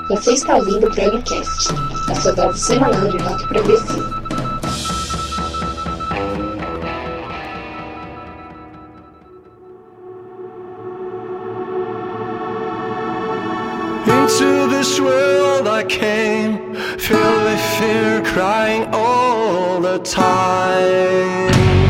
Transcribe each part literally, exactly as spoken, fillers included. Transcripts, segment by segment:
Você está ouvindo o Progcast, a sua dose semanal de rock progressivo. Into this world I came, filled with fear, crying all the time.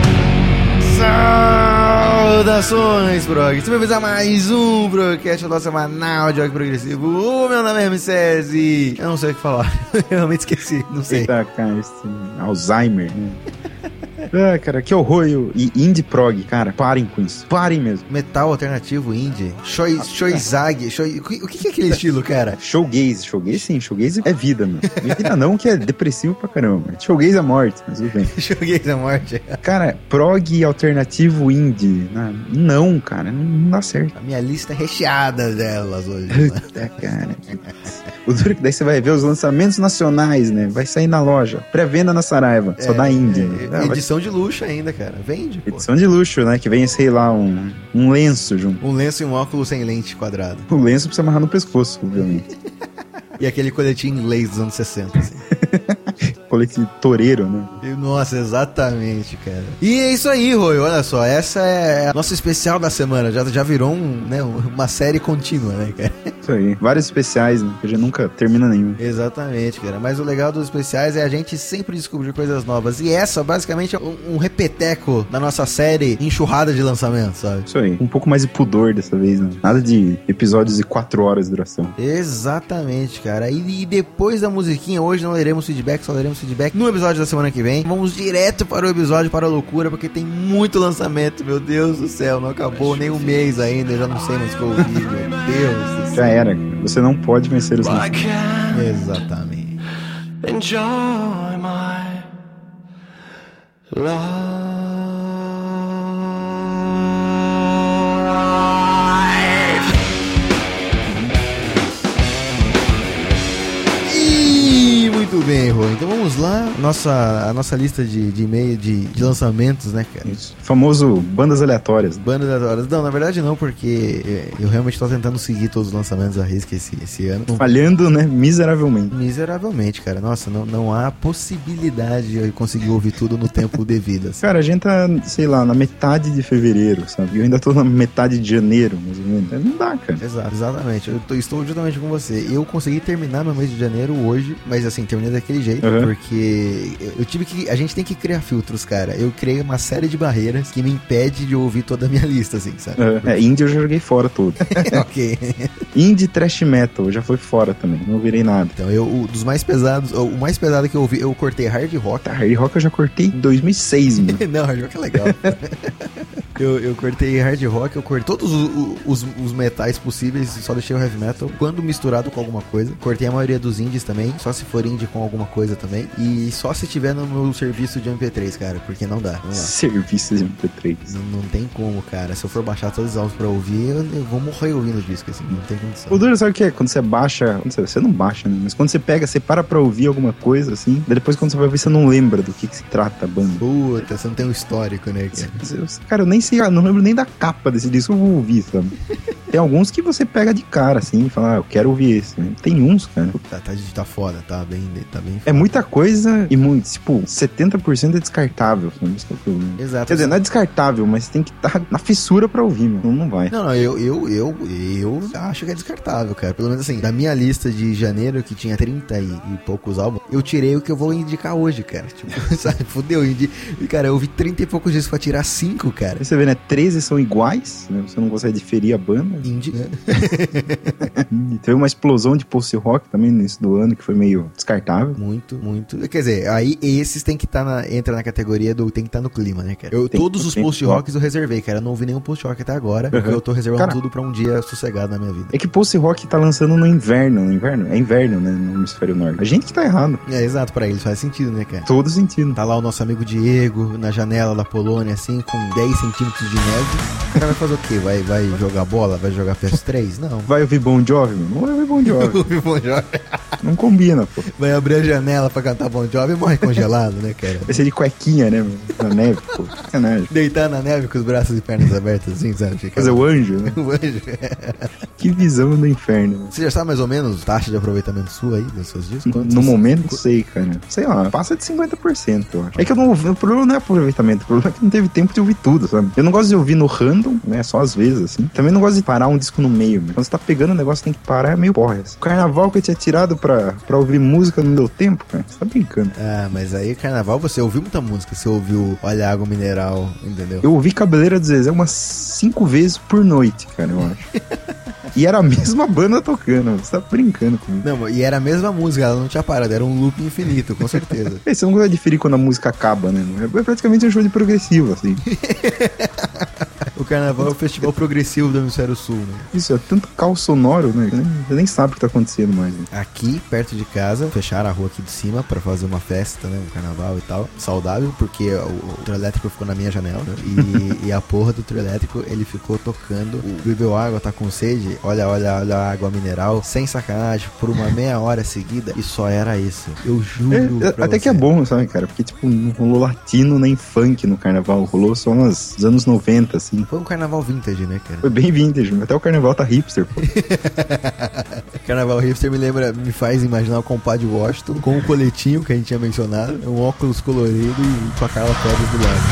Saudações, prog! Você vai fazer mais um Progcast, o nosso semanal de rock progressivo. O meu nome é M C S. Eu não sei o que falar, eu realmente esqueci, não sei. Eita, cara, esse Alzheimer, né? Ah, cara, que horror. E indie prog, cara, parem com isso. Parem mesmo. Metal alternativo indie. Shoi, shoizag. Shoi, o que é aquele estilo, cara? Showgaze. Showgaze, sim. Showgaze é vida, mano. Não é vida não, que é depressivo pra caramba. Showgaze é morte, mas tudo bem. Showgaze é morte. Cara, prog alternativo indie. Não, cara, não dá certo. A minha lista é recheada delas hoje. Puta, cara. O duro é que daí você vai ver os lançamentos nacionais, né? Vai sair na loja. Pré-venda na Saraiva. Só é, da indie. É, né? Edição vai... de luxo ainda, cara. Vende, pô. Edição de luxo, né? Que vem, sei lá, um, um lenço junto. Um lenço e um óculos sem lente quadrado. O lenço precisa amarrar no pescoço, obviamente. E aquele coletinho inglês dos anos sessenta, assim. Colete toureiro, né? Nossa, exatamente, cara. E é isso aí, Roy, olha só, essa é a nossa especial da semana, já, já virou um, né, uma série contínua, né, cara? Isso aí, vários especiais, né, que a gente nunca termina nenhum. Exatamente, cara, mas o legal dos especiais é a gente sempre descobrir coisas novas, e essa, basicamente, é um, um repeteco da nossa série enxurrada de lançamento, sabe? Isso aí, um pouco mais de pudor dessa vez, né? Nada de episódios de quatro horas de duração. Exatamente, cara, e, e depois da musiquinha, hoje não leremos feedback, só leremos feedback no episódio da semana que vem. Vamos direto para o episódio, para a loucura, porque tem muito lançamento, meu Deus do céu, não acabou nem um mês ainda, eu já não sei mais o que eu ouvi, meu Deus do céu. Já era, você não pode vencer os lançamentos. Exatamente. Enjoy my love. Muito bem, Rô. Então vamos lá. Nossa, a nossa lista de, de e-mail de, de lançamentos, né, cara? Isso. Famoso bandas aleatórias. Bandas aleatórias. Não, na verdade não, porque eu realmente tô tentando seguir todos os lançamentos à risca esse, esse ano. Falhando, né? Miseravelmente. Miseravelmente, cara. Nossa, não, não há possibilidade de eu conseguir ouvir tudo no tempo devido. Assim. Cara, a gente tá, sei lá, na metade de fevereiro, sabe? Eu ainda tô na metade de janeiro, mais ou menos. Não dá, cara. Exato, exatamente. Eu tô, estou justamente com você. Eu consegui terminar meu mês de janeiro hoje, mas assim, terminei daquele jeito, uhum. Porque eu tive que... A gente tem que criar filtros, cara. Eu criei uma série de barreiras que me impede de ouvir toda a minha lista, assim, sabe? Uhum. É, indie eu já joguei fora tudo. Ok. Indie thrash metal, já foi fora também. Não virei nada. Então, eu, o, dos mais pesados, o mais pesado que eu ouvi, eu cortei hard rock. Tá, hard rock eu já cortei em dois mil e seis, mano. Não, hard rock é legal. eu, eu cortei hard rock, eu cortei todos os, os, os metais possíveis, só deixei o heavy metal, quando misturado com alguma coisa. Cortei a maioria dos indies também, só se for indie com alguma coisa também. E só se tiver no meu serviço de M P três, cara, porque não dá. Não dá. Serviço de M P três. Não, não tem como, cara. Se eu for baixar todos os áudios pra ouvir, eu, eu vou morrer ouvindo o disco, assim. Não tem condição. O duro, sabe o que é? Quando você baixa... Quando você, você não baixa, né? Mas quando você pega, você para pra ouvir alguma coisa, assim. Daí depois, quando você vai ouvir, você não lembra do que, que se trata a banda. Puta, você não tem um histórico, né, cara? Você, cara, eu nem sei... Eu não lembro nem da capa desse disco, eu vou ouvir, sabe? Tem alguns que você pega de cara, assim, e fala, ah, eu quero ouvir esse. Né? Tem uns, cara. Tá, tá, tá foda, tá bem, tá bem foda. É muita coisa e muito, tipo, setenta por cento é descartável. Sabe? Exato. Quer dizer, não é descartável, mas tem que estar tá na fissura pra ouvir, mano. Não, não vai. Não, não, eu, eu, eu, eu acho que é descartável, cara. Pelo menos assim, da minha lista de janeiro, que tinha trinta e, e poucos álbuns, eu tirei o que eu vou indicar hoje, cara. Tipo, sabe, fudeu. Indi... Cara, eu ouvi trinta e poucos discos pra tirar cinco, cara. Aí você vê, né? treze são iguais, né? Você não consegue diferir a banda. Indie, né? E teve uma explosão de post-rock também no início do ano, que foi meio descartável. Muito, muito. Quer dizer, aí esses tem que estar tá na... Entra na categoria do... Tem que estar tá no clima, né, cara? Eu, todos os post-rocks eu reservei, cara. Eu não ouvi nenhum post-rock até agora, porque uhum. eu tô reservando cara, tudo pra um dia sossegado na minha vida. É que post-rock tá lançando no inverno. No inverno? É inverno, né? No hemisfério norte. A gente que tá errado. É, exato. Pra eles faz sentido, né, cara? Todo sentido. Tá lá o nosso amigo Diego, na janela da Polônia, assim, com dez centímetros de neve. O cara vai fazer o quê? Vai, vai jogar bola? Vai jogar P S três? Não. Vai ouvir Bon Jovi, mano? Não vai ouvir Bon Jovi. Bon Jovi. Não combina, pô. Vai abrir a janela pra cantar Bon Jovi e morre congelado, né, cara? Vai ser de cuequinha, né? Na neve, pô. Sacanagem. Deitar na neve com os braços e pernas abertas, assim, sabe? Fica... Fazer o anjo, né? o anjo. Que visão do inferno. Você já sabe mais ou menos a taxa de aproveitamento sua aí, dos seus discos? Quantos? No momento, não sei, cara. Sei lá, passa de cinquenta por cento, eu acho. É que eu não ouvi, o problema não é aproveitamento, o problema é que não teve tempo de ouvir tudo, sabe? Eu não gosto de ouvir no random, né? Só às vezes, assim. Também não gosto de parar um disco no meio, né? Quando você tá pegando o negócio, tem que parar, é meio porra. O carnaval que eu tinha tirado pra, pra ouvir música não deu tempo, cara. Você tá brincando. Ah, mas aí carnaval você ouviu muita música. Você ouviu Olha a Água Mineral, entendeu? Eu ouvi Cabeleira do Zezé umas cinco vezes por noite, cara, eu acho. E era a mesma banda tocando, você tá brincando comigo. Não, e era a mesma música, ela não tinha parado, era um loop infinito, com certeza. Você não gosta de diferir quando a música acaba, né? É praticamente um show de progressivo, assim. O carnaval é o festival progressivo do Hemisfério Sul, né? Isso, é tanto caos sonoro, né? Você nem, você nem sabe o que tá acontecendo mais. Né? Aqui, perto de casa, fecharam a rua aqui de cima pra fazer uma festa, né? Um carnaval e tal. Saudável, porque o, o trio elétrico ficou na minha janela, né? E, e a porra do trio elétrico, ele ficou tocando o Bebeu Água, Tá Com Sede, Olha, Olha, Olha a Água Mineral, sem sacanagem, por uma meia hora seguida, e só era isso. Eu juro é, Até você. Que é bom, sabe, cara? Porque, tipo, não rolou latino nem funk no carnaval, rolou só nos anos noventa, assim. Foi um carnaval vintage, né, cara? Foi bem vintage, até o carnaval tá hipster, pô. Carnaval hipster me lembra, me faz imaginar o compadre Washington com o coletinho que a gente tinha mencionado, um óculos colorido e com a Carla Pérez do lado.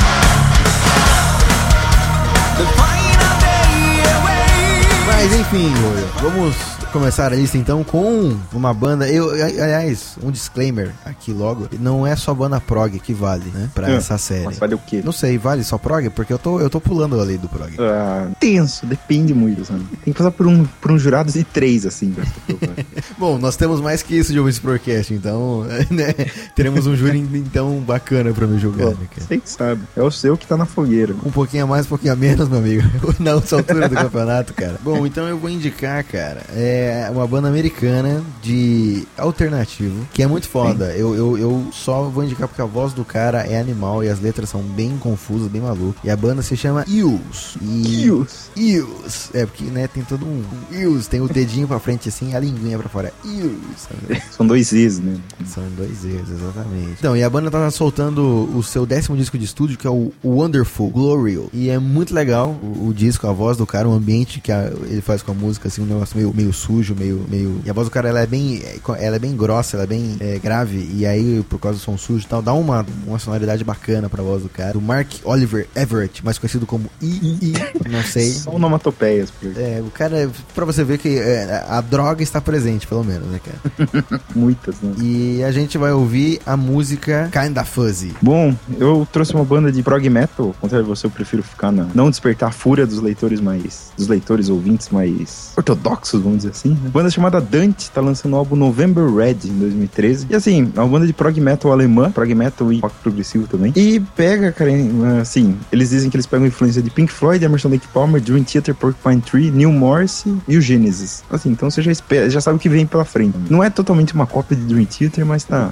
Mas enfim, vamos começar a lista então com uma banda, eu, aliás, um disclaimer aqui logo, não é só banda prog que vale, né, pra é, essa série. Mas vale o quê? Não sei, vale só prog? Porque eu tô, eu tô pulando a lei do prog. Ah, tenso, depende muito, sabe? Tem que passar por um, por um jurado de três, assim, pra Bom, nós temos mais que isso de ouvir esse podcast, então, né, teremos um júri então bacana pra me julgar, né, cara? Você que sabe, é o seu que tá na fogueira. Um pouquinho a mais, um pouquinho a menos, meu amigo, na altura do campeonato, cara. Bom, então eu vou indicar, cara, é uma banda americana de alternativo, que é muito foda. Eu, eu, eu só vou indicar porque a voz do cara é animal e as letras são bem confusas, bem malucas. E a banda se chama Eels. E... Eels. Eels. É, porque, né, tem todo um... Eels, tem o dedinho pra frente assim e a linguinha pra fora. Eels. São dois Z's, né? São dois Z's, exatamente. Então, e a banda tá soltando o seu décimo disco de estúdio, que é o Wonderful Glorious. E é muito legal o, o disco, a voz do cara, o ambiente que a, ele faz com a música, assim, um negócio meio, meio sujo, meio, meio... E a voz do cara, ela é bem, ela é bem grossa, ela é bem é, grave, e aí, por causa do som sujo e tal, dá uma, uma sonoridade bacana pra voz do cara. O Mark Oliver Everett, mais conhecido como I I, não sei. Só onomatopeias. É, o cara, pra você ver que é, a droga está presente, pelo menos, né, cara? Muitas, né? E a gente vai ouvir a música Kinda Fuzzy. Bom, eu trouxe uma banda de prog metal, ao contrário de você, eu prefiro ficar na... não despertar a fúria dos leitores mais... dos leitores ouvintes mais ortodoxos, vamos dizer assim, né? Banda chamada Dante tá lançando o álbum November Red em dois mil e treze. E assim, é uma banda de prog metal alemã, prog metal e rock progressivo também. E pega, cara, assim, eles dizem que eles pegam influência de Pink Floyd, Emerson Lake Palmer, Dream Theater, Porcupine Tree, Neil Morrissey e o Genesis. Assim, então você já espera, já sabe o que vem pela frente. Não é totalmente uma cópia de Dream Theater, mas tá...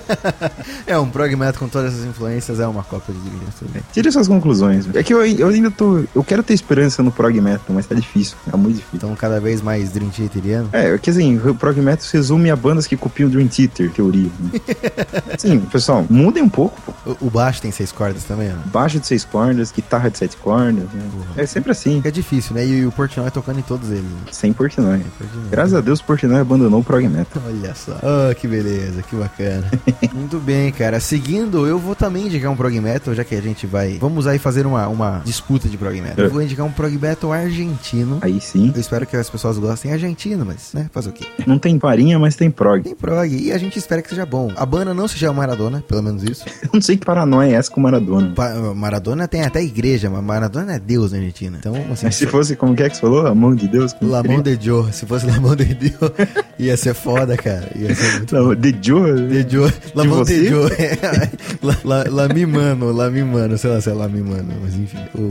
É, um prog metal com todas essas influências é uma cópia de Dream Theater. Tire suas conclusões. É que eu, eu ainda tô... Eu quero ter esperança no prog metal, mas tá difícil. É muito difícil. Então cada vez mais Dream Theateriano? É, que assim, o prog metal se resume a bandas que copiam Dream Theater, teoria. Né? Sim, pessoal, mudem um pouco, pô. O, o baixo tem seis cordas também, né? Baixo de seis cordas, guitarra de sete cordas, né? É sempre assim. É difícil, né? E, e o Portnoy tocando em todos eles. Né? Sem Portnoy. Portnoy. Graças a Deus o Portnoy abandonou o prog metal. Olha só. Oh, que beleza, que bacana. Muito bem, cara. Seguindo, eu vou também indicar um prog metal, já que a gente vai... Vamos aí fazer uma, uma disputa de prog metal. Eu vou indicar um prog metal argentino. Aí sim. Eu espero que as pessoas gostem argentino, mas, né? Fazer o quê? Não tem parinha, mas tem prog. Tem prog. E a gente espera que seja bom. A banda não se chama Maradona, pelo menos isso. Eu não sei que paranoia é essa com Maradona. Pa Maradona tem até igreja, mas Maradona é Deus na Argentina. Então, assim... Mas se fosse, como que é que você falou? A mão de Deus? La mão de Joe. Se fosse La mão de Deus, ia ser foda, cara. Ia ser muito La, de Joe? De Joe. La mão de Joe. la, la, la mi mano, la mi mano. Sei lá se é la mi mano, mas enfim. O...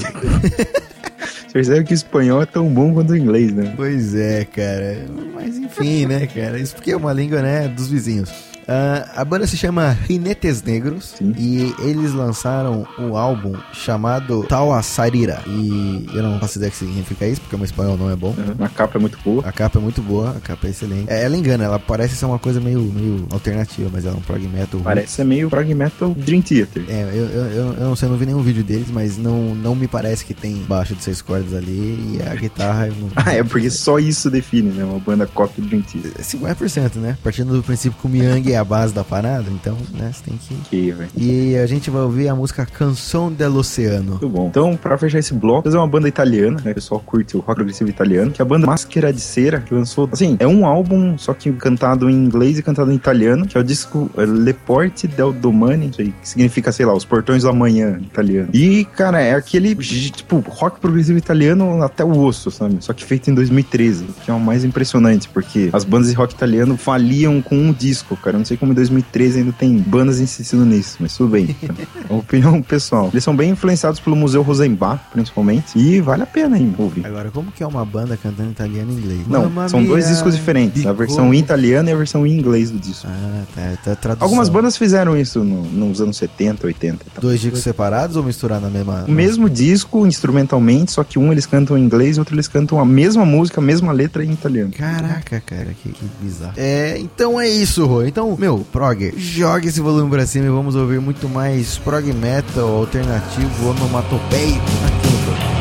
Você percebe que o espanhol é tão bom quanto o inglês, né? Pois é, cara. Mas enfim, né, cara? Isso porque é uma língua, né, dos vizinhos. Uh, a banda se chama Jinetes Negros. Sim. E eles lançaram um álbum chamado Tawasarira. E eu não faço ideia o que significa isso, porque o meu espanhol não é bom. Uhum. A capa é muito boa. A capa é muito boa, a capa é excelente. É, ela engana, ela parece ser uma coisa meio, meio alternativa, mas ela é um prog metal. Parece ser meio prog metal Dream Theater. É, eu, eu, eu, eu não sei, eu não vi nenhum vídeo deles, mas não, não me parece que tem baixo de seis cordas ali e a guitarra... Eu não, ah, é porque só isso define, né? Uma banda cópia do Dream Theater. cinquenta por cento, né? Partindo do princípio que o Myung é a base da parada, então, né, você tem que... Ok, velho. E a gente vai ouvir a música Canção dell'Oceano. Muito bom. Então, pra fechar esse bloco, fazer uma banda italiana, né? O pessoal curte o rock progressivo italiano, que é a banda Maschera di Sera, que lançou, assim, é um álbum, só que cantado em inglês e cantado em italiano, que é o disco Le Porte del Domani, que significa, sei lá, os portões do amanhã, em italiano. E, cara, é aquele, tipo, rock progressivo italiano até o osso, sabe? Só que feito em dois mil e treze, que é o mais impressionante, porque as bandas de rock italiano faliam com um disco, cara. Eu não sei como em dois mil e treze ainda tem bandas insistindo nisso, mas tudo bem. É uma opinião pessoal. Eles são bem influenciados pelo Museu Rosenbach, principalmente, e vale a pena, hein, ouvir. Agora, como que é uma banda cantando italiano e inglês? Não, Mamma são dois mia, discos diferentes, a versão como... em italiano e a versão em inglês do disco. Ah, tá, tá tradução. Algumas bandas fizeram isso no, nos anos setenta, oitenta e tal. Dois discos separados ou misturados na mesma... O mesmo disco, instrumentalmente, só que um eles cantam em inglês e outro eles cantam a mesma música, a mesma letra em italiano. Caraca, cara, que, que bizarro. É, então é isso, Rô. Então, meu, prog, joga esse volume pra cima e vamos ouvir muito mais prog metal, alternativo, onomatopeico aqui no programa.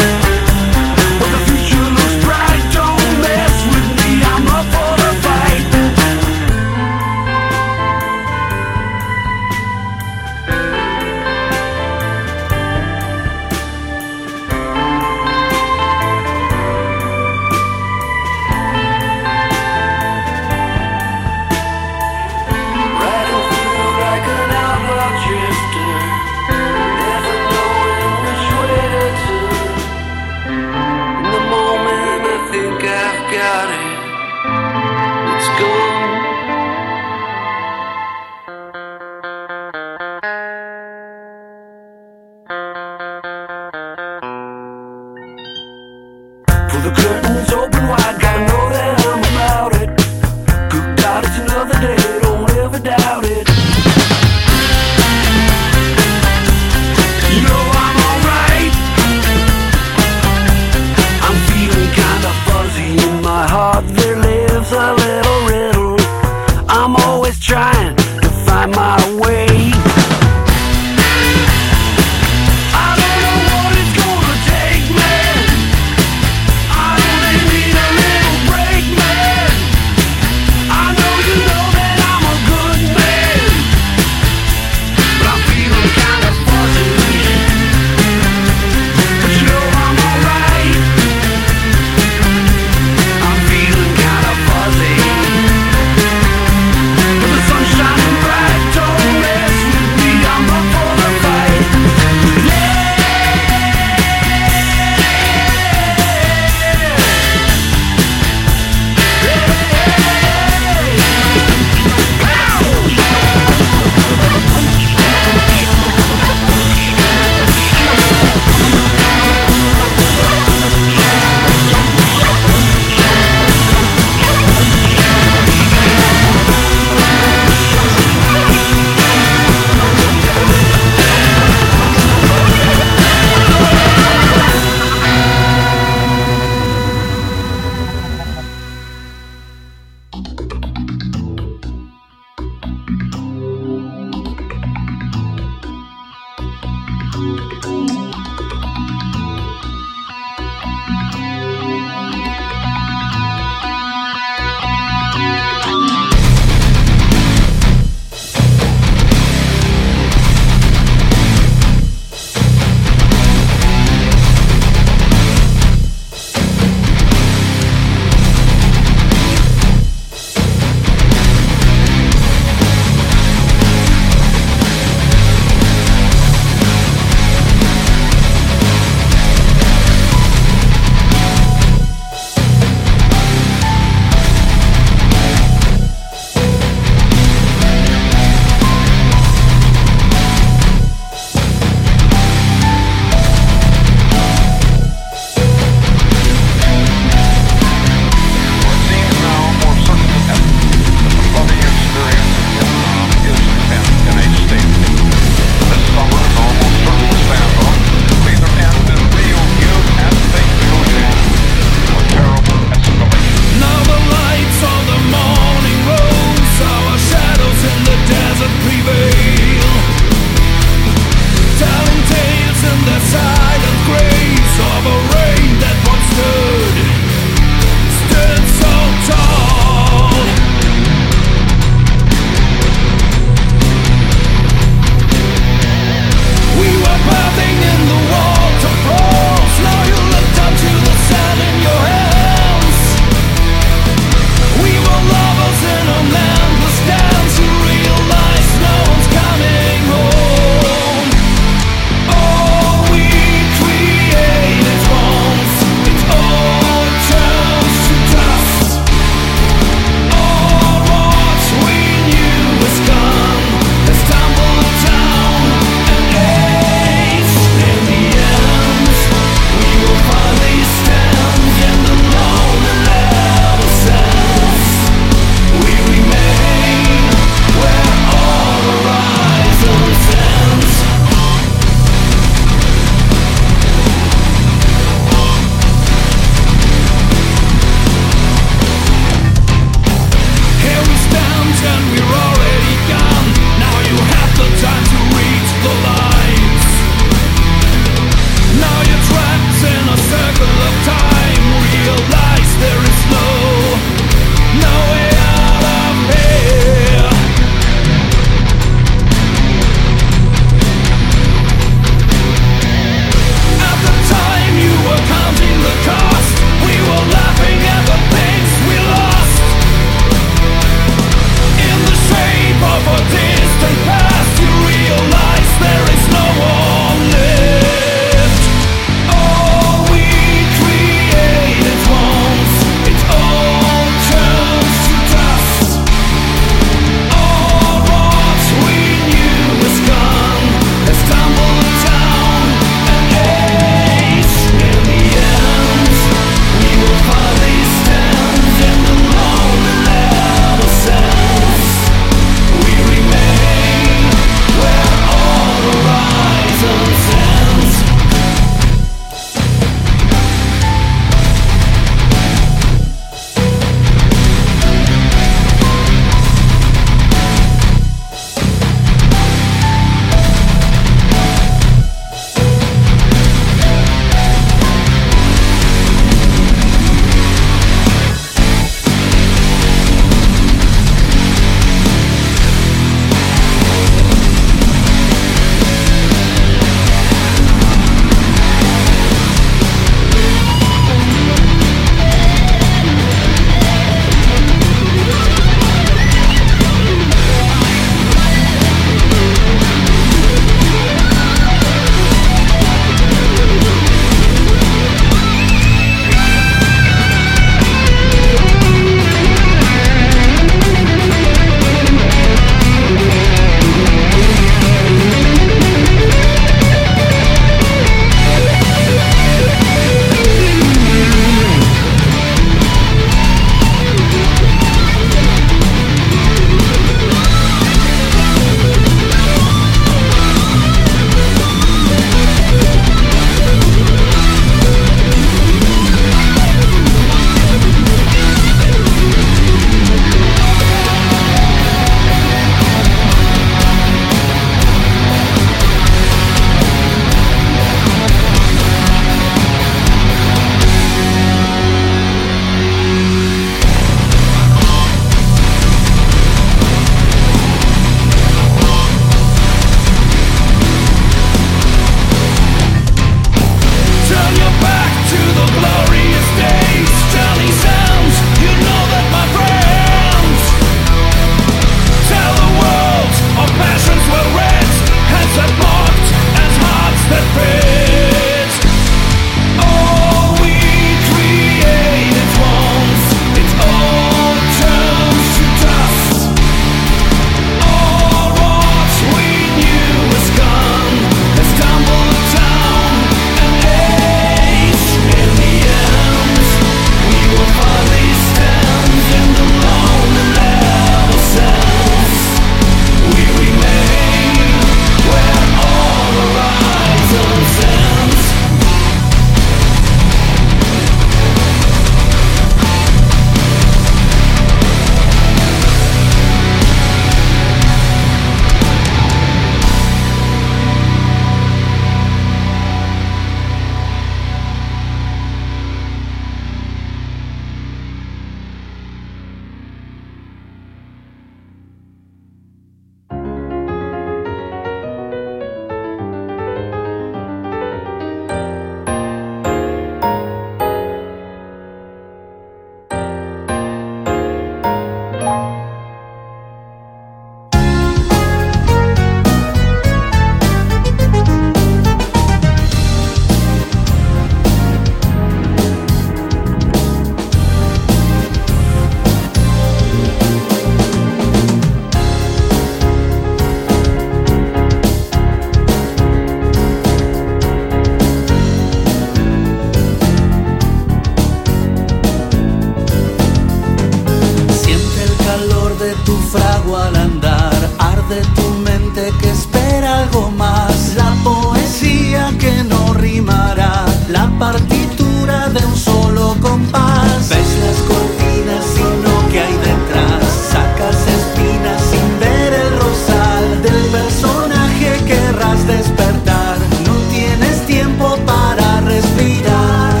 fuego al andar, arde tu mente que espera algo más, la poesía que no rimará, la partitura de un solo compás. Ves las cortinas y lo que hay detrás, sacas espinas sin ver el rosal del personaje que querrás despertar. No tienes tiempo para respirar.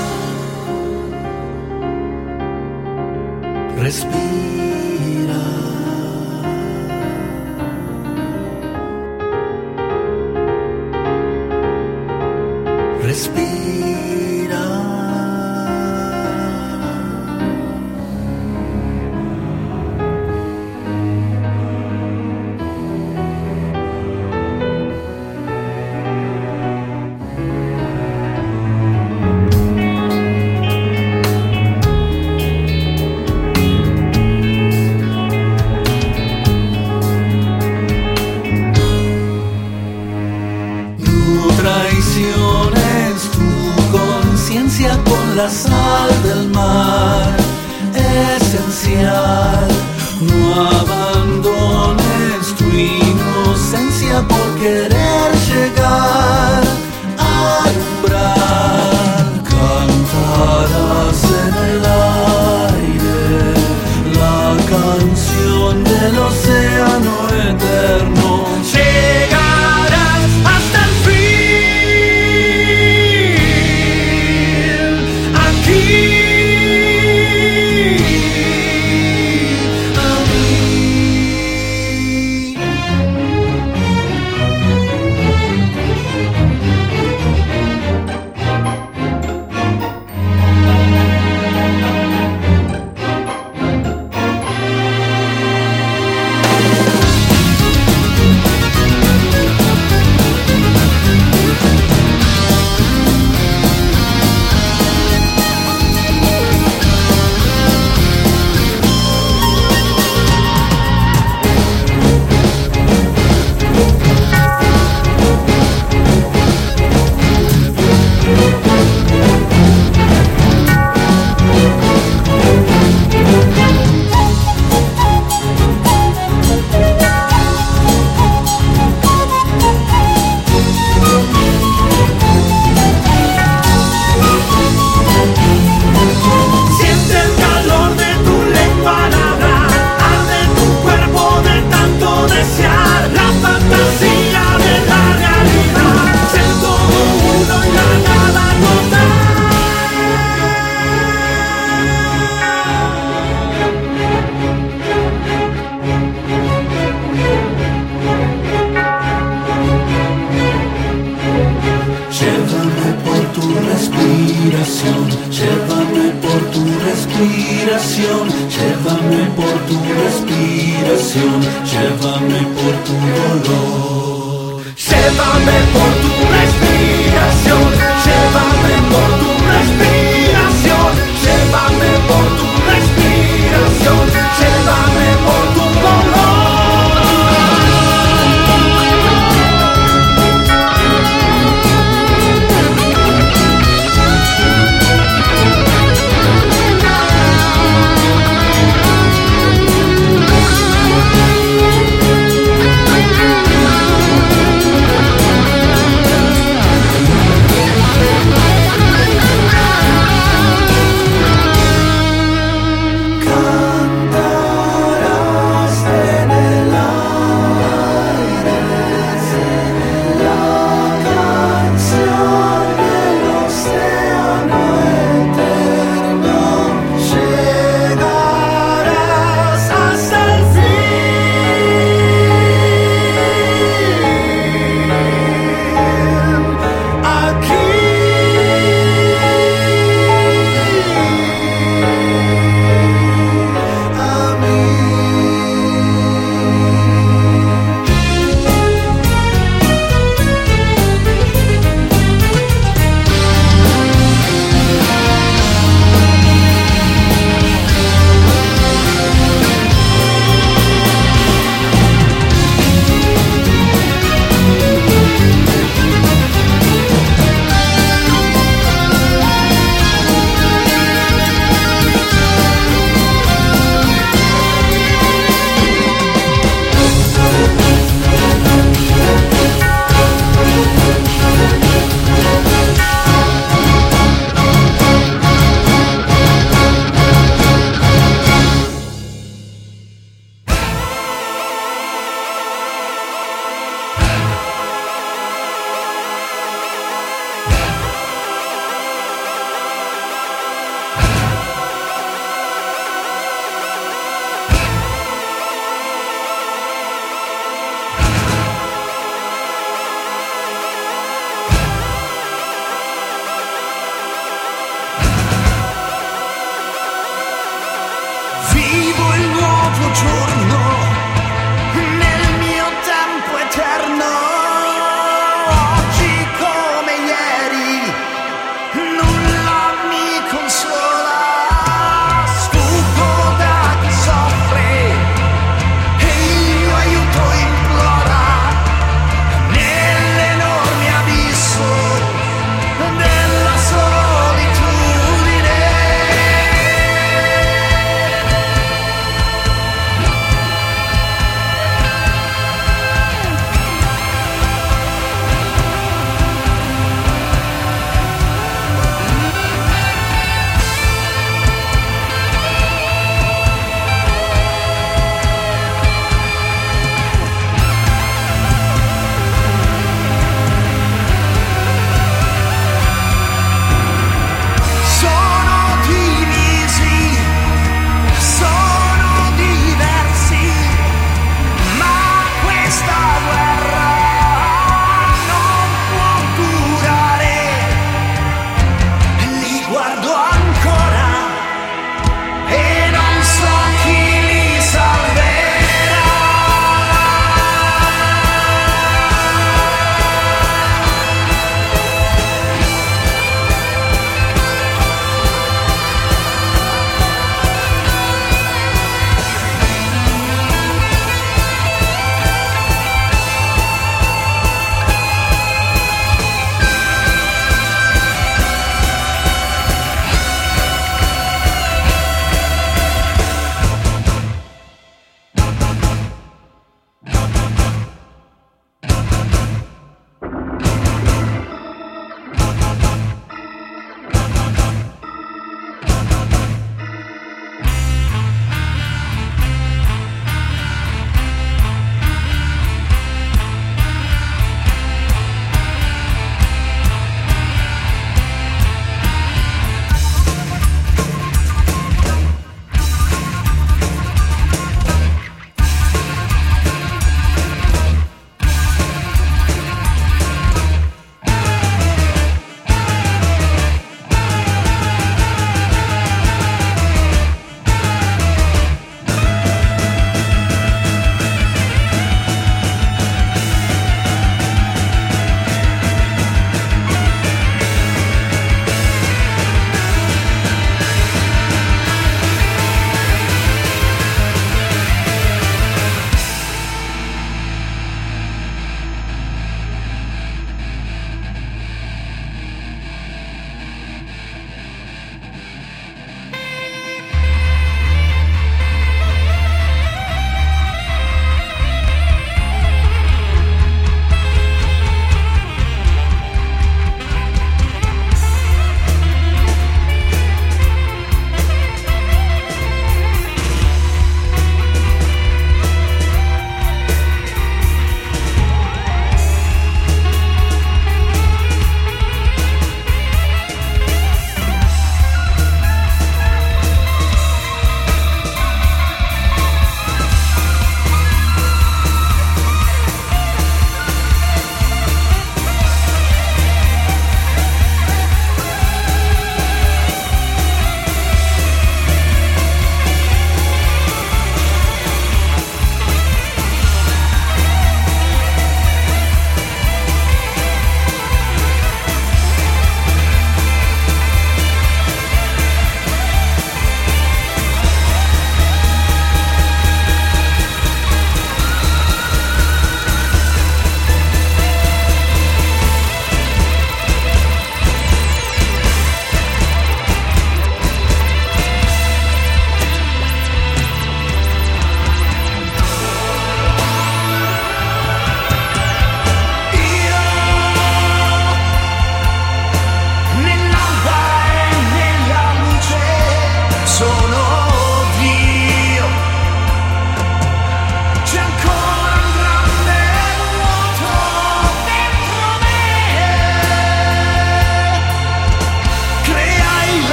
Respira. Respira. La sal del mar, esencial, no abandones tu inocencia por querer llegar al umbral. Cantarás en el aire la canción del océano eterno. Llegarás hasta el fin. Llévame por tu respiración, llévame por tu respiración, llévame por tu dolor. Llévame por tu respiración, llévame por tu respiración, llévame por tu respiración, llévame por tu dolor. Ah tuo giorno, nel mio tempo eterno. Oggi come ieri, nulla mi consola. Sfuggo da chi soffre e io aiuto implora nell'enorme abisso della solitudine.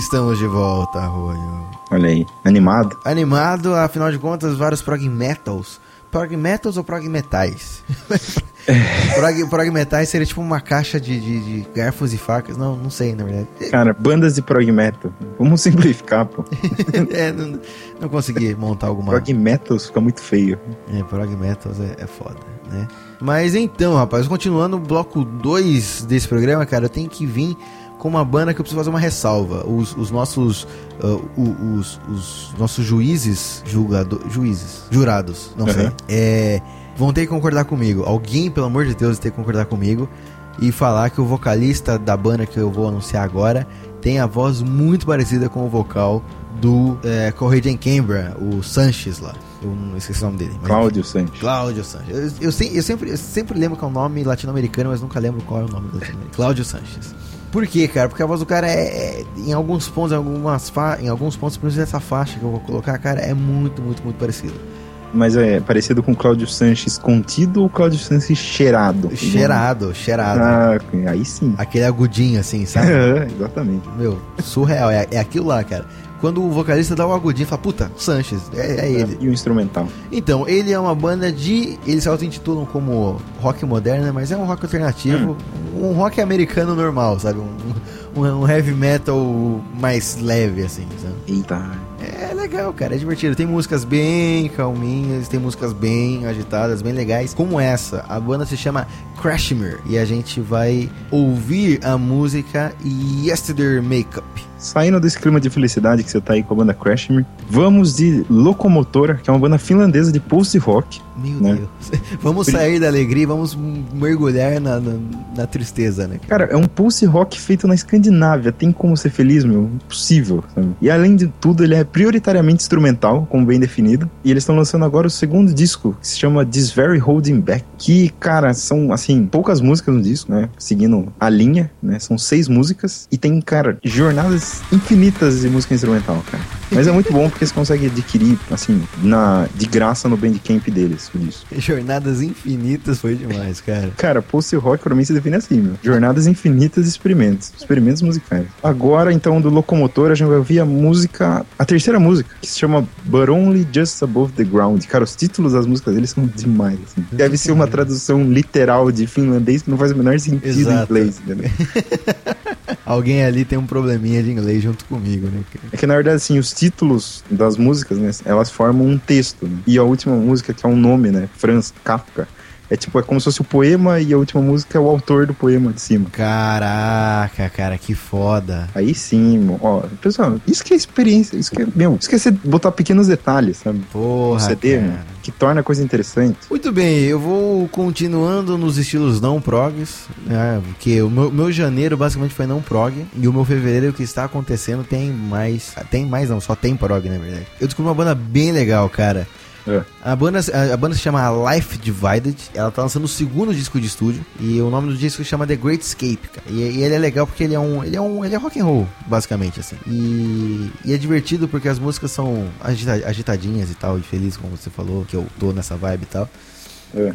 estamos de volta, Arroio. Olha aí, animado. Animado, afinal de contas, vários prog metals. Prog metals ou prog metais? prog, prog metais seria tipo uma caixa de, de, de garfos e facas. Não, não sei, na verdade. Cara, bandas de prog metal. Vamos simplificar, pô. é, não, não consegui montar alguma... Prog metals fica muito feio. É, prog metals é, é foda, né? Mas então, rapaz, continuando o bloco dois desse programa, cara, eu tenho que vir com uma banda que eu preciso fazer uma ressalva. Os, os nossos uh, os, os nossos juízes julgado, juízes, jurados, não uhum. sei, é, vão ter que concordar comigo. Alguém, pelo amor de Deus, tem que concordar comigo e falar que o vocalista da banda que eu vou anunciar agora tem a voz muito parecida com o vocal do é, Correio em Cambria, o Sanches lá. Eu não esqueci o nome dele. Cláudio Sanches. Cláudio Sanches. Eu, eu, eu, sempre, eu sempre lembro que é um nome latino-americano, mas nunca lembro qual é o nome latino-americano. Cláudio Sanches. Por quê, cara? Porque a voz do cara é, é em alguns pontos, em, algumas fa- em alguns pontos, principalmente essa faixa que eu vou colocar, cara, é muito, muito, muito parecido. Mas é parecido com o Cláudio Sanches contido ou o Cláudio Sanches cheirado? Cheirado, cheirado. Ah, aí sim. Aquele agudinho assim, sabe? É, exatamente. Meu, surreal, é, é aquilo lá, cara. Quando o vocalista dá o agudinho, fala, puta, Sanches, é, é ele. E o instrumental. Então, ele é uma banda de... Eles se auto-intitulam como rock moderno, mas é um rock alternativo. Hum. Um rock americano normal, sabe? Um, um, um heavy metal mais leve, assim, sabe? Eita. É legal, cara, é divertido. Tem músicas bem calminhas, tem músicas bem agitadas, bem legais. Como essa, a banda se chama Crashmere. E a gente vai ouvir a música Yesterday Makeup. Saindo desse clima de felicidade que você tá aí com a banda Crashmere, vamos de Locomotora, que é uma banda finlandesa de post-rock. Meu né? Deus. Vamos sair da alegria e vamos mergulhar na, na, na tristeza, né? Cara, é um post-rock feito na Escandinávia. Tem como ser feliz, meu? Impossível, sabe? E além de tudo, ele é prioritariamente instrumental, como bem definido. E eles estão lançando agora o segundo disco, que se chama This Very Holding Back. Que, cara, são, assim, poucas músicas no disco, né? Seguindo a linha, né? São seis músicas. E tem, cara, jornadas infinitas de música instrumental, cara. Mas é muito bom porque você consegue adquirir, assim, na, de graça no Bandcamp deles, por isso. Jornadas infinitas foi demais, cara. Cara, post-rock pra mim se define assim, meu. Jornadas infinitas de experimentos. Experimentos musicais. Agora, então, do Locomotor, a gente vai ouvir a música, a terceira música, que se chama But Only Just Above the Ground. Cara, os títulos das músicas deles são demais, assim. Deve ser uma tradução literal de finlandês que não faz o menor sentido. Exato. Em inglês, entendeu? Alguém ali tem um probleminha de inglês junto comigo, né? É que, na verdade, assim, os títulos das músicas, né, elas formam um texto, né? E a última música, que é um nome, né, Franz Kafka, é tipo, é como se fosse o poema e a última música é o autor do poema de cima. Caraca, cara, que foda. Aí sim, ó, pessoal, isso que é experiência, isso que é, meu, isso que é você botar pequenos detalhes, sabe? Porra, no C D, meu, que torna a coisa interessante. Muito bem, eu vou continuando nos estilos não progs, né, porque o meu, meu janeiro basicamente foi não prog, e o meu fevereiro que está acontecendo tem mais, tem mais não, só tem prog, na verdade. Eu descobri uma banda bem legal, cara. É. A, banda, a, a banda se chama Life Divided. Ela tá lançando o segundo disco de estúdio e o nome do disco se chama The Great Escape, cara. E, e ele é legal porque ele é um ele é um ele é rock and roll, basicamente, assim. E, e é divertido porque as músicas são agita, agitadinhas e tal, e feliz, como você falou, que eu tô nessa vibe e tal. É.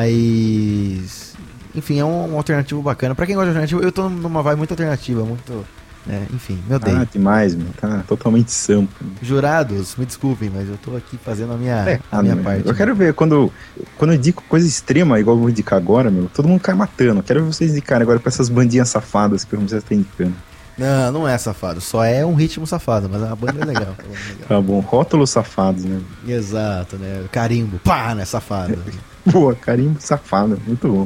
Mas enfim, é um, um alternativo bacana. Pra quem gosta de alternativo, eu tô numa vibe muito alternativa, muito... É, enfim, meu Deus. Ah, demais, meu. Tá totalmente sampo. Jurados, me desculpem, mas eu tô aqui fazendo a minha, é, a minha parte. Eu quero ver, quando, quando eu indico coisa extrema, igual eu vou indicar agora, meu, todo mundo cai matando. Eu quero ver vocês indicarem agora pra essas bandinhas safadas que eu não sei se tá indicando. Não, não é safado, só é um ritmo safado, mas a banda é legal. Tá bom, legal. Tá bom, rótulos safados, né? Exato, né? Carimbo, pá, né? Safado. Boa, carimbo safado, muito bom.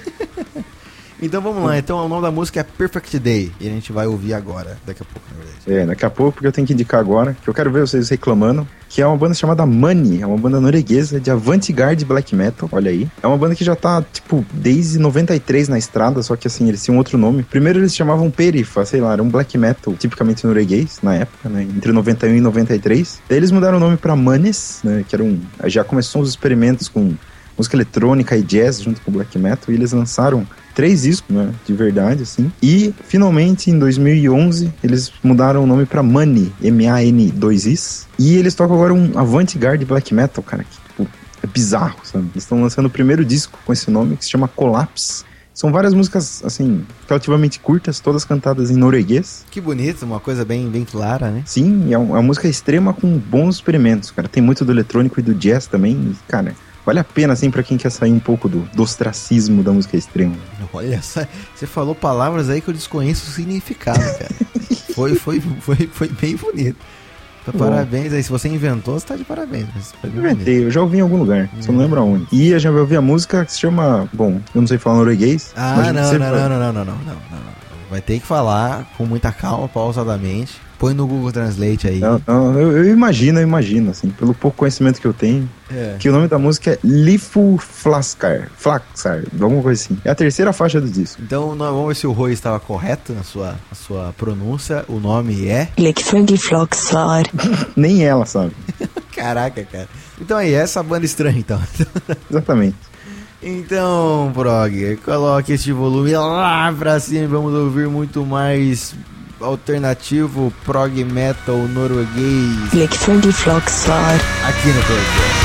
Então vamos lá, então o nome da música é Perfect Day e a gente vai ouvir agora, daqui a pouco, na verdade. É, daqui a pouco, porque eu tenho que indicar agora, que eu quero ver vocês reclamando, que é uma banda chamada Money, é uma banda norueguesa de avant-garde black metal, olha aí. É uma banda que já tá, tipo, desde noventa e três na estrada, só que assim, eles tinham outro nome. Primeiro eles se chamavam Perifa, sei lá, era um black metal tipicamente norueguês, na época, né, entre noventa e um e noventa e três. Daí eles mudaram o nome pra Manes, né, que era um... Já começou os experimentos com música eletrônica e jazz junto com o black metal, e eles lançaram três discos, né, de verdade, assim. E, finalmente, em dois mil e onze, eles mudaram o nome pra Money, M A N dois Is. E eles tocam agora um avant-garde black metal, cara, que, tipo, é bizarro, sabe? Eles estão lançando o primeiro disco com esse nome, que se chama Collapse. São várias músicas, assim, relativamente curtas, todas cantadas em norueguês. Que bonito, uma coisa bem, bem clara, né? Sim, é uma música extrema com bons experimentos, cara. Tem muito do eletrônico e do jazz também, e, cara... Vale a pena, assim, pra quem quer sair um pouco do, do ostracismo da música extrema. Olha só, você falou palavras aí que eu desconheço o significado, cara. foi, foi, foi, foi bem bonito. Então, parabéns aí, se você inventou, você tá de parabéns. Mas foi bem Inventei, bonito. eu já ouvi em algum lugar, só não lembro aonde. E eu já ouvi a música que se chama, bom, eu não sei falar norueguês. Ah, não, não, você não, vai- não, não, não, não, não, não, não. Vai ter que falar com muita calma, pausadamente. Põe no Google Translate aí. Não, não, eu, eu imagino, eu imagino, assim, pelo pouco conhecimento que eu tenho, É. que o nome da música é Lifu Flaskar, Flaxar, alguma coisa assim. É a terceira faixa do disco. Então, nós vamos ver se o Roy estava correto na sua, na sua pronúncia. O nome é... Lekfugifloxvar. Nem ela sabe. Caraca, cara. Então aí, essa banda estranha, então. Exatamente. Então, Prog, coloque este volume lá pra cima e vamos ouvir muito mais alternativo prog metal norueguês Lekfugifloxvar. aqui no podcast.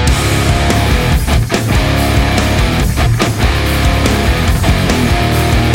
Lekfugifloxvar.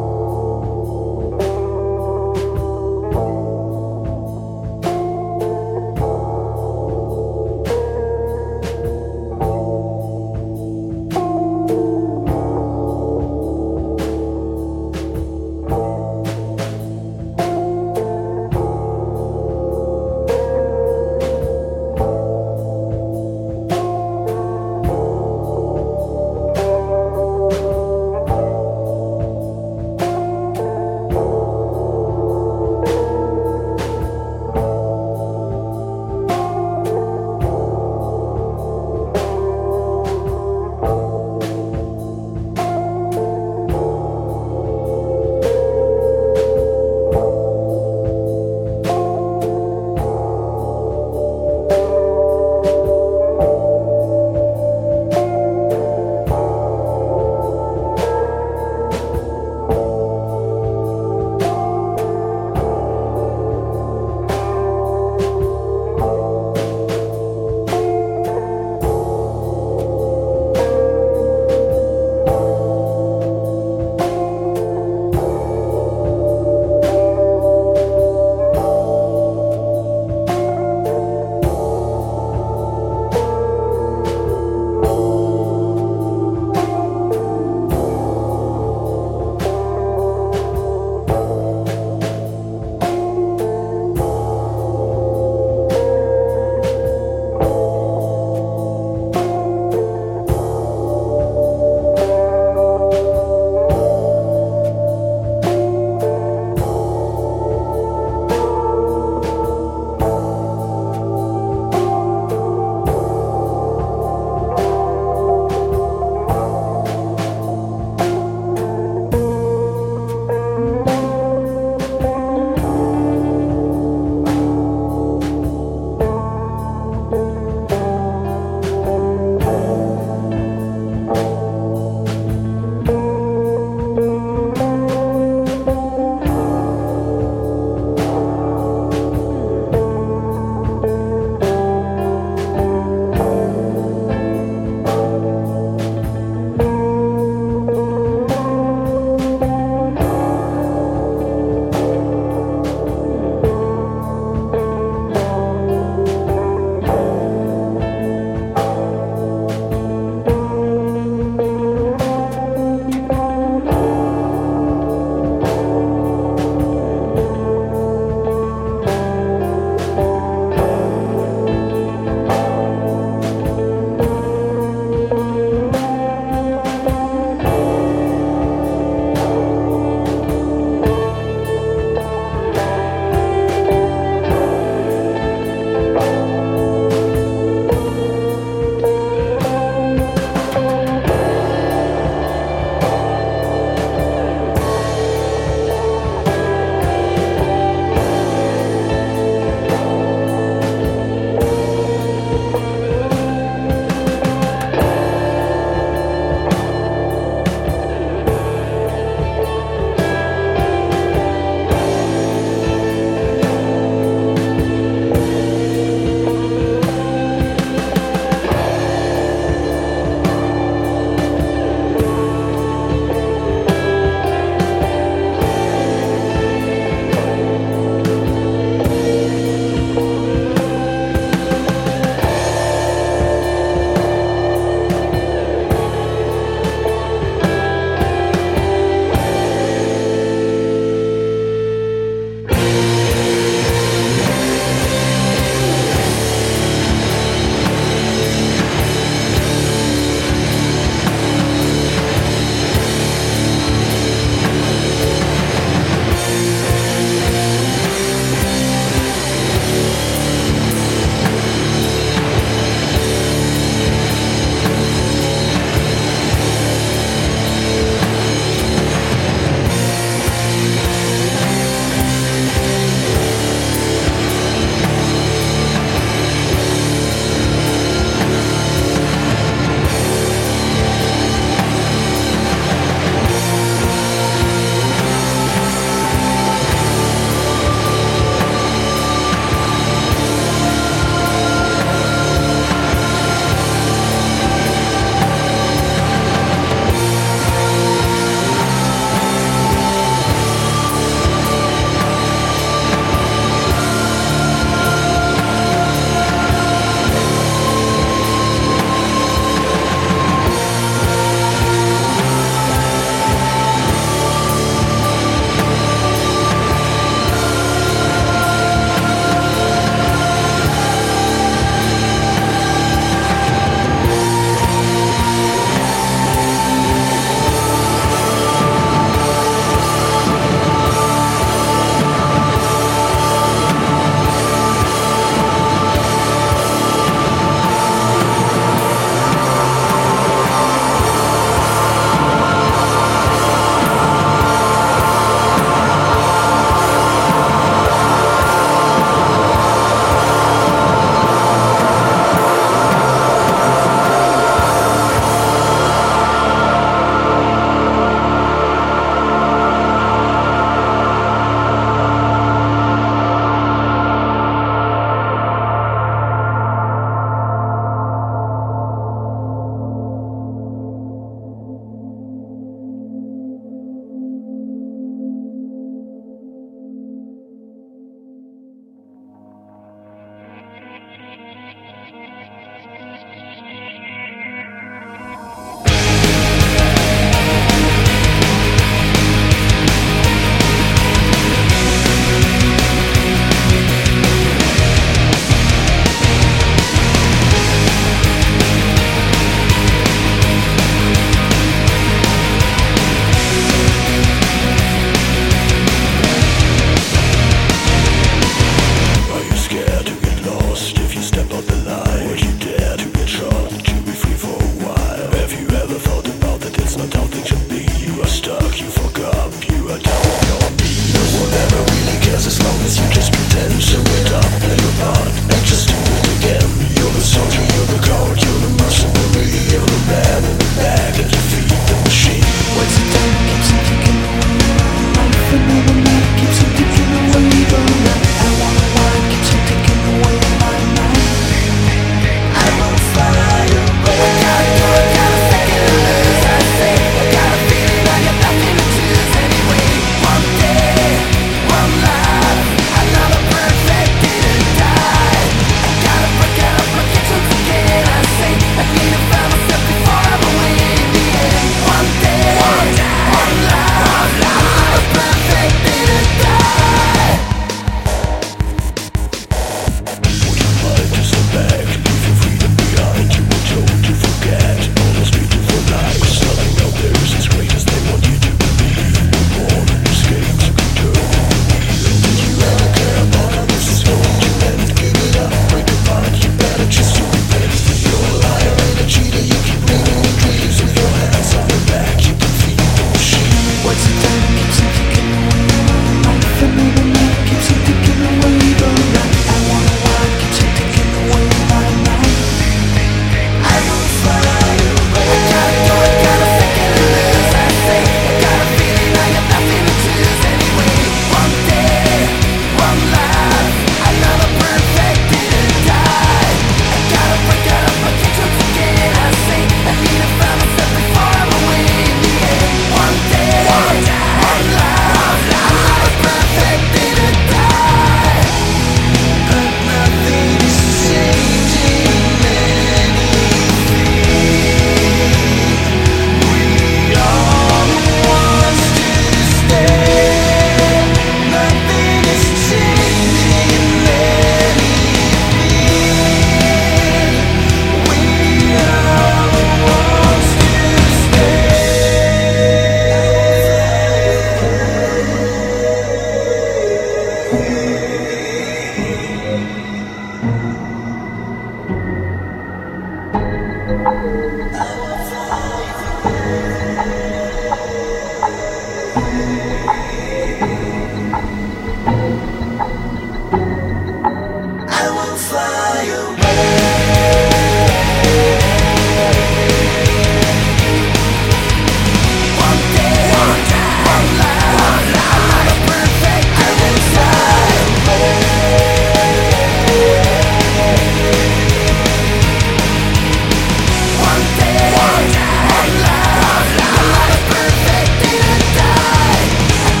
One day, one life, a lot of perfect didn't die.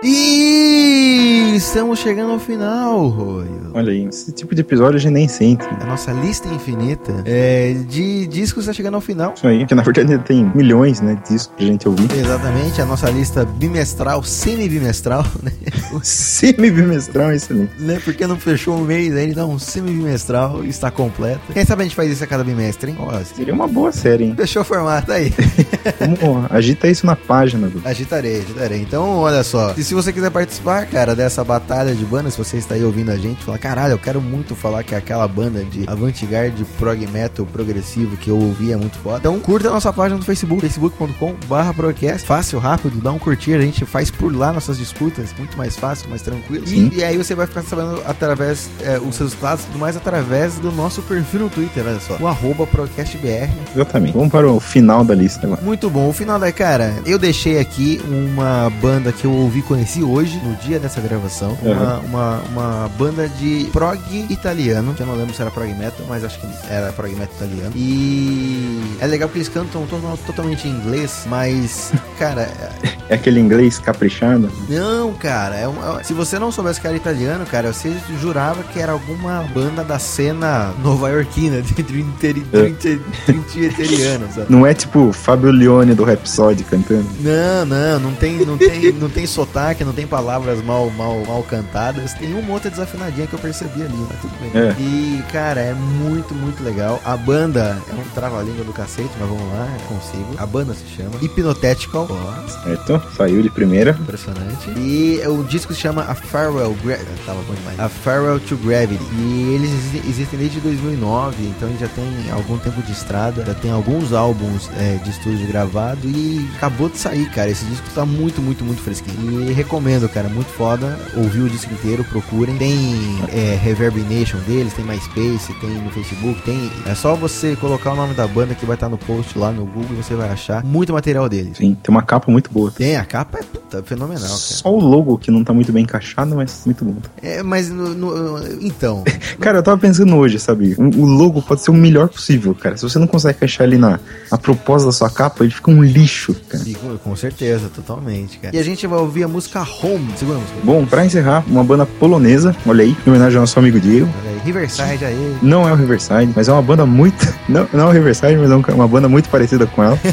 E estamos chegando ao final, Roio. Olha aí, esse tipo de episódio a gente nem sente. A nossa lista infinita é, de discos está chegando ao final. Isso aí, porque na verdade tem milhões, né, de discos pra gente ouvir. Exatamente, a nossa lista bimestral, semi-bimestral, né? Semi-bimestral é excelente. Né? Porque não fechou o mês, aí então semi-bimestral está completa. Quem sabe a gente faz isso a cada bimestre, hein? Ó, seria uma boa série, hein? Fechou o formato aí. Vamos, agita isso na página, do... Agitarei, agitarei. Então, olha só. E se você quiser participar, cara, dessa batalha de bandas, se você está aí ouvindo a gente, fala, caralho, eu quero muito falar que é aquela banda de avant-garde, prog metal, progressivo, que eu ouvi é muito foda. Então, curta a nossa página no Facebook, facebook ponto com barra progcast. Fácil, rápido, dá um curtir, a gente faz por lá nossas disputas, muito mais fácil, mais tranquilo. E, e aí você vai ficar sabendo através, é, os resultados e tudo mais através do nosso perfil no Twitter, olha só, o arroba progcastbr. Exatamente. Vamos para o final da lista agora. Muito bom. O final da, cara, eu deixei aqui uma banda que eu ouvi, conheci hoje, no dia dessa gravação. Uhum. Uma, uma, uma banda de prog italiano, que eu não lembro se era prog metal, mas acho que era prog metal italiano. E é legal porque eles cantam to- totalmente em inglês, mas, cara... É aquele inglês caprichado? Não, cara. É um, é, se você não soubesse que era italiano, cara, você jurava que era alguma banda da cena nova-iorquina, de trinta-iteriana, sabe? Não é tipo Fabio Lione do Rhapsody cantando? Não, não. Não tem, não tem, não tem sotaque, não tem palavras mal, mal, mal cantadas. Tem uma outra desafinadinha que eu percebi ali, mas tudo bem. É. E, cara, é muito, muito legal. A banda é um trava-língua do cacete, mas vamos lá, eu consigo. A banda se chama Hypnothetical. Certo, saiu de primeira. Impressionante. E o disco se chama A Farewell Gra- Tava bom demais. A Farewell to Gravity. E eles existem desde dois mil e nove, então eles já tem algum tempo de estrada, já tem alguns álbuns é, de estúdio gravado e acabou de sair, cara. Esse disco tá muito, muito, muito fresquinho. E recomendo, cara, muito foda. Ouvi o disco inteiro, procurem. Tem é, Reverb Nation deles, tem MySpace, tem no Facebook, tem... É só você colocar o nome da banda que vai estar no post lá no Google e você vai achar muito material deles. Sim, tem uma capa muito boa. Tem, a capa é puta, fenomenal, cara. Só o logo que não tá muito bem encaixado, mas muito bom. É, mas no, no, então... Cara, eu tava pensando hoje, sabe? O, o logo pode ser o melhor possível, cara. Se você não consegue encaixar ele na, na proposta da sua capa, ele fica um lixo, cara. Sim, com, com certeza, totalmente, cara. E a gente vai ouvir a música Home. Segura a música. Bom, pra encerrar, uma banda polonesa, olha aí, em homenagem ao nosso amigo Diego. Olha aí, Riverside aí. Não é o Riverside, mas é uma banda muito... Não, não é o Riverside, mas é uma banda muito parecida com ela.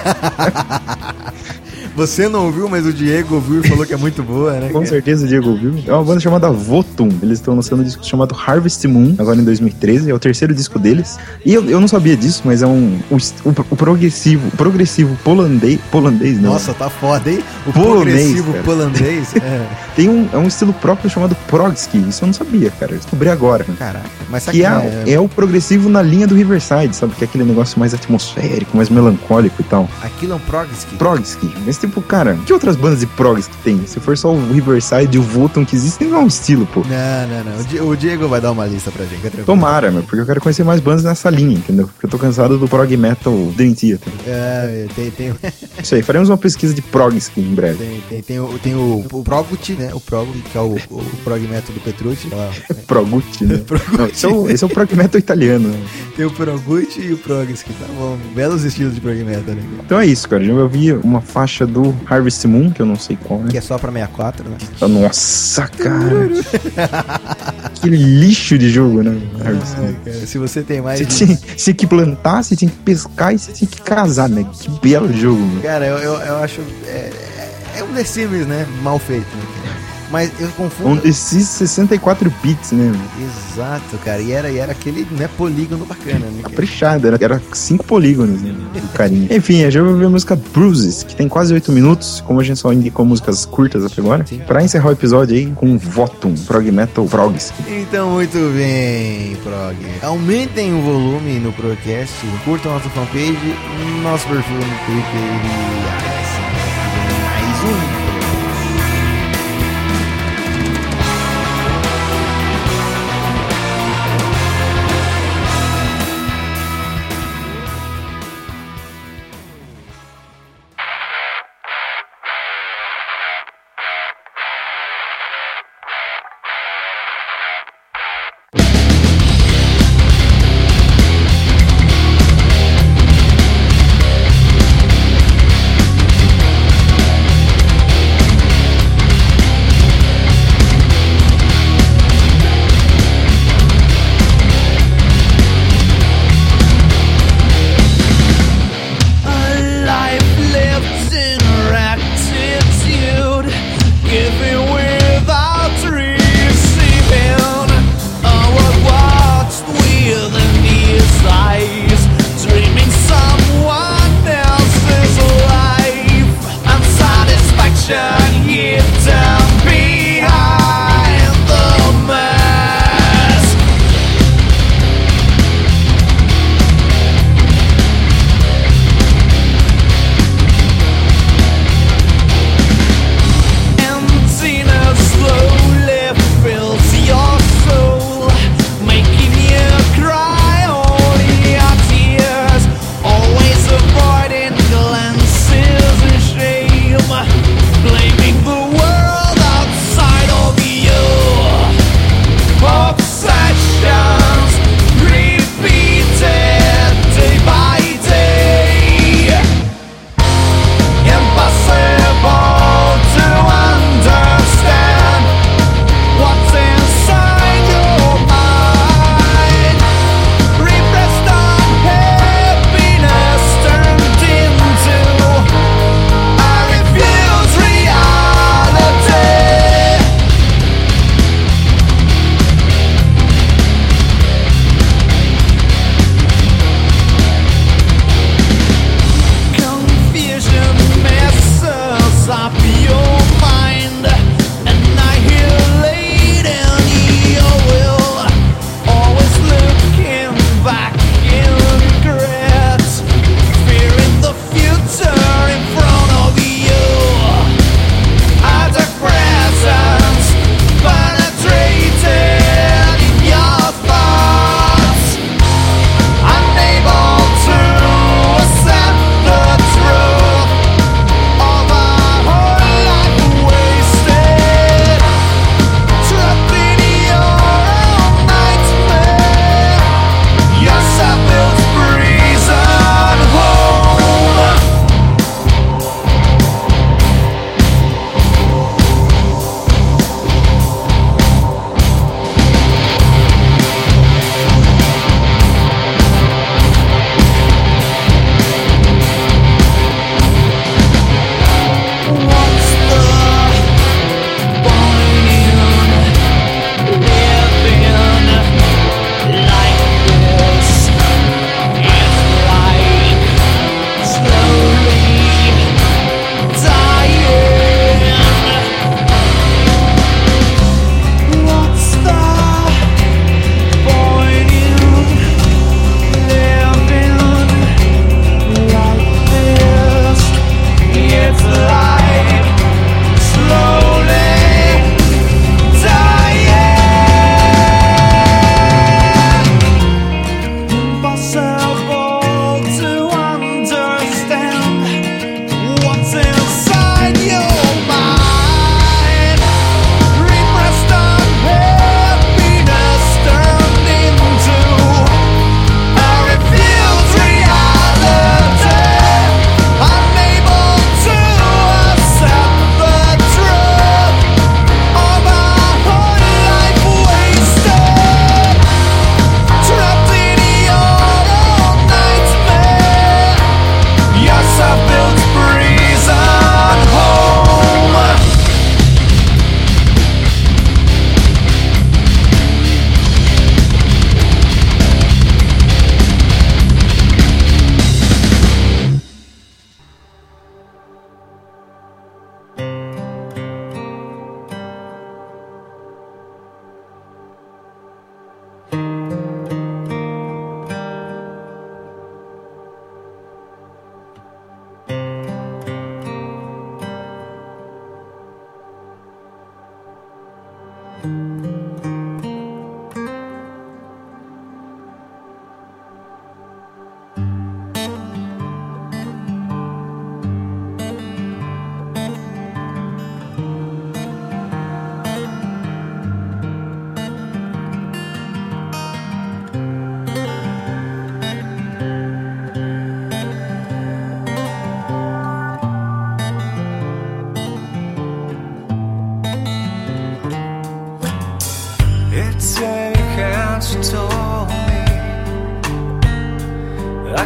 Você não ouviu, mas o Diego ouviu e falou que é muito boa, né? Com certeza o Diego ouviu. É uma banda chamada Votum. Eles estão lançando um disco chamado Harvest Moon, agora em dois mil e treze. É o terceiro disco deles. E eu, eu não sabia disso, mas é um... O, o, o progressivo... Progressivo polandês... Polandês, não. Nossa, tá foda, hein? O Polonês, progressivo cara. polandês. É. Tem um, é um estilo próprio chamado Progski. Isso eu não sabia, cara. Eu descobri agora. Caraca. Mas sabe Que é, é o progressivo na linha do Riverside, sabe? Que é aquele negócio mais atmosférico, mais melancólico e tal. Aquilo é um progski? Progski. Mas tipo, cara, que outras bandas de progs que tem? Se for só o Riverside e o Votum que existem, não é um estilo, pô. Não, não, não. O, Di- o Diego vai dar uma lista pra gente. É tranquilo. Tomara, meu, porque eu quero conhecer mais bandas nessa linha, entendeu? Porque eu tô cansado do prog metal Dream Theater. É, tem, tem, Isso aí, faremos uma pesquisa de progski em breve. tem, tem, tem o, tem o, o Progut, né? O Progut, que é o, o prog metal do Petrucci. Lá, né? Progut, né? Progut. Não, esse, é o, esse é o prog metal italiano, né? Tem o Progut e o Progski, tá bom. Belos estilos de prog metal, né? Então é isso, cara. Eu ouvi uma faixa do Harvest Moon, que eu não sei qual, né? Que é só pra sessenta e quatro, né? Nossa, cara. Aquele lixo de jogo, né? Harvest Moon. Ai, cara, se você tem mais... Você tinha, você tinha que plantar, você tinha que pescar e você tinha que casar, né? Que belo jogo, meu. Cara, eu, eu, eu acho... É, é, é um The Sims, né? Mal feito, né? Mas eu confundo... Um desses sessenta e quatro bits, né? Meu? Exato, cara. E era, e era aquele, né, polígono bacana, né? Caprichado, era, era cinco polígonos, né? Do carinho. Enfim, a gente vai ver a música Bruises, que tem quase oito minutos, como a gente só indicou músicas curtas até agora. Sim. Pra encerrar o episódio aí com Votum, prog metal progs. Então, muito bem, Prog. Aumentem o volume no Progcast, curtam nossa fanpage, nosso perfil no Twitter e assim, mais um.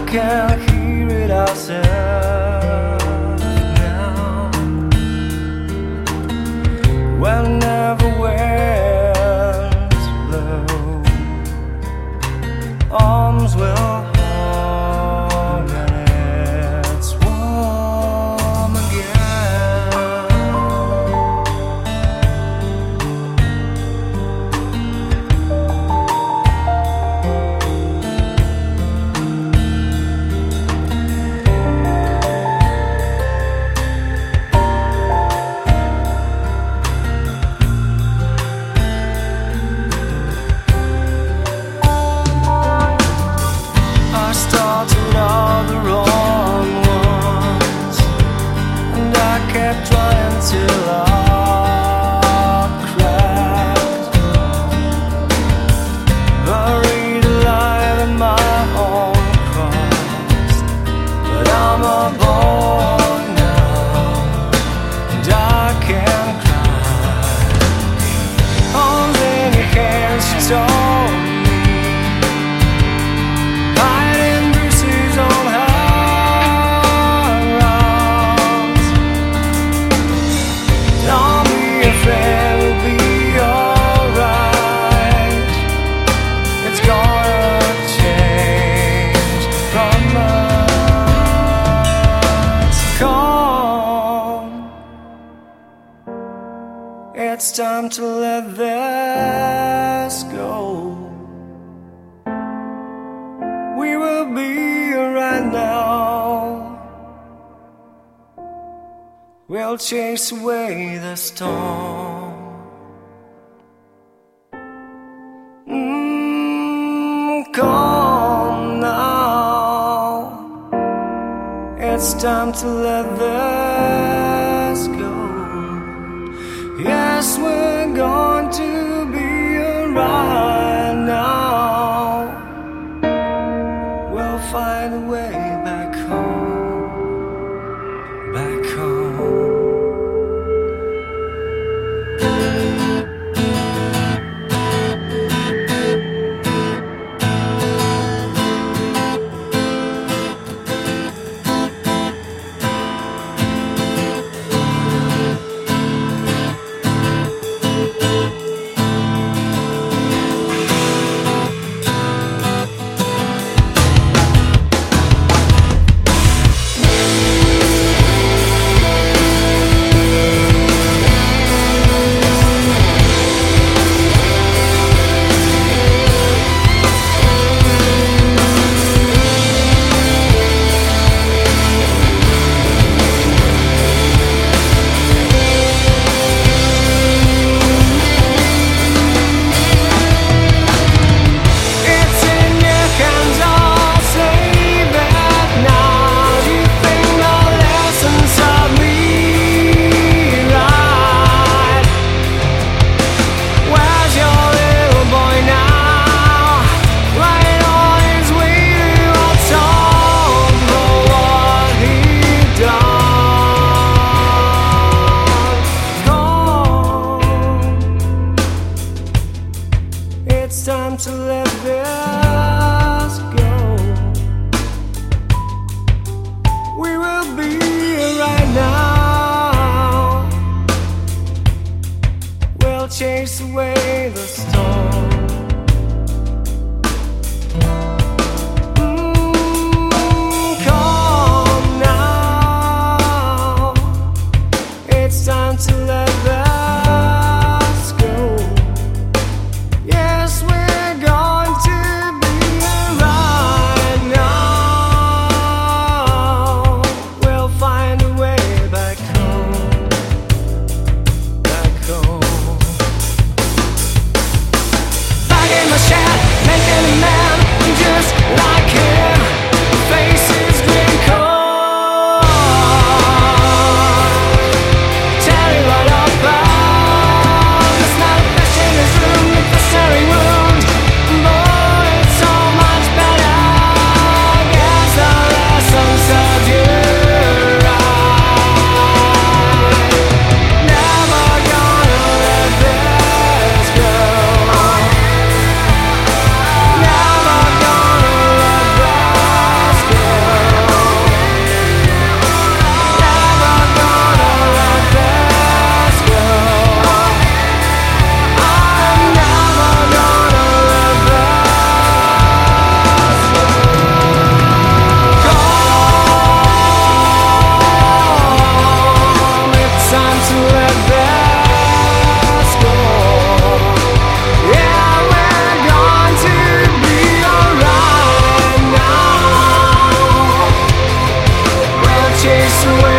can't hear it ourselves now. Whenever winds blow, arms will hug and it's warm again. I started all the wrong ones, and I kept trying till I cracked, buried alive in my own crust. But I'm a boy now, and I can cry. Arms in your hands, she told me, hiding bruises on her arms. Don't be afraid, we'll be alright. It's gonna change from us. Come, it's time to let this go. We will be right now. We'll chase away the storm. Mm, come now. It's time to let this go. Yes, we're going to be alright now. We'll find a way back home, back home. It's in your hands, I'll save it now. Do you think the lessons taught me right? Where's your little boy now? Right on his way to atone for what he done. Come, it's time to let this go. We will be right now. We'll chase away the storm. Mm, come now. It's time to let this go. Yes, we're going to be right now. We'll find a way back home, back home. chase away